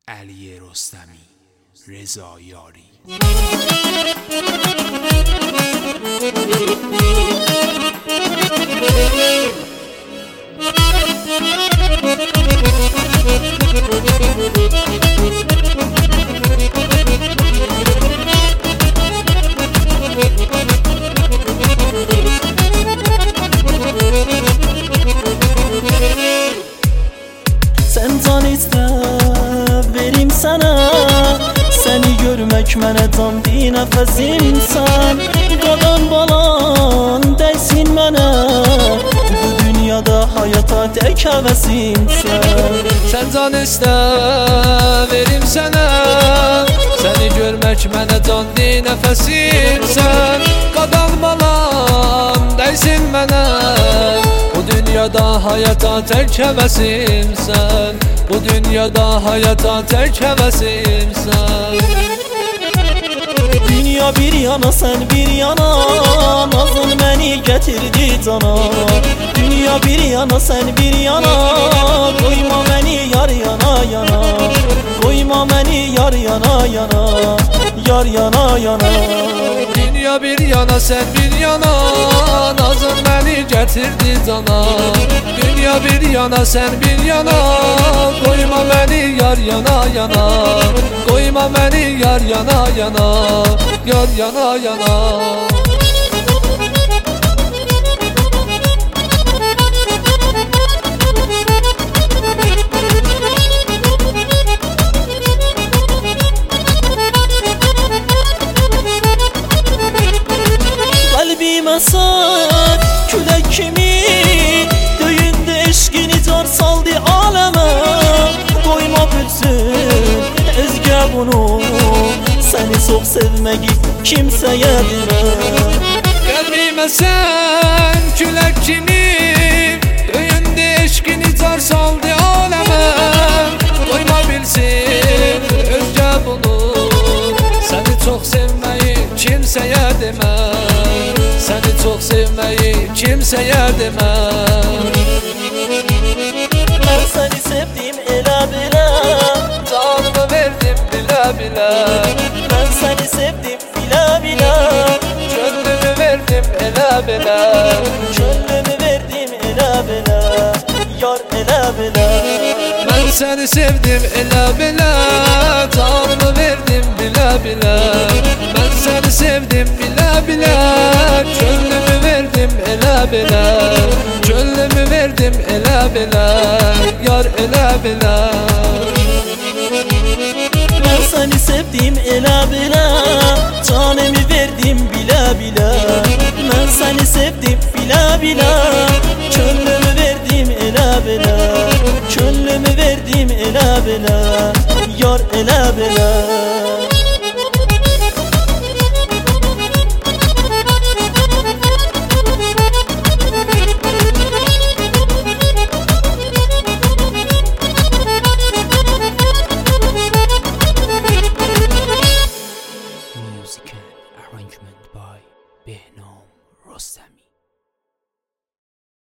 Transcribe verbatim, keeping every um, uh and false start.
علی رستمی، رضا یاری. Sen can iste verim sana, seni görmek mənə can bir nəfəsimsən. Qadan balan dəysin mənə, bu dünyada hayata tək həvəsimsən. Sen can iste verim sana, seni görmek mənə can bir nəfəsimsən. Qadan balan dəysin mənə, bu dünyada hayata tək həvəsimsən. Bu dünyada hayata tək həvəsimsən. Dünya bir yana, sen bir yana, nazın məni gətirdi cana. Dünya bir yana, sen bir yana, qoyma məni yar yana yana. Qoyma məni yar yana yana, yar yana yana. Dünya bir yana, sen bir yana, nazın məni gətirdi cana. Dünya bir yana, sen bir yana, qoyma məni yar yana yana. Qoyma məni yar yana yana, yar yana yana. Qəlbimə sar külək kimi, döyündü eşqini car saldı aləmə. Qoyma bilsin özgə bunu, səni çox sevməyi kimsəyə demə. Qəlbimə sən külək kimi, döyündü eşqini car saldı aləmə. Qoyma bilsin özgə bunu, səni çox sevməyi kimsəyə demə. Səni çox sevməyi kimsəyə demə. Mən səni sevdim elə belə, Canımı verdim bilə bilə. mən səni sevdim bilə bilə. Könlümü verdim elə belə. Könlümü verdim elə belə, yar elə belə. Mən səni sevdim elə belə, canımı verdim bilə bilə. Mən səni sevdim bilə bilə, könlümü verdim elə belə. Könlümü verdim elə belə, yar elə belə. Mən səni sevdim elə belə, canımı verdim bilə bilə. Mən səni sevdim bilə bilə, könlümü verdim elə belə. Könlümü verdim elə belə, yar elə belə.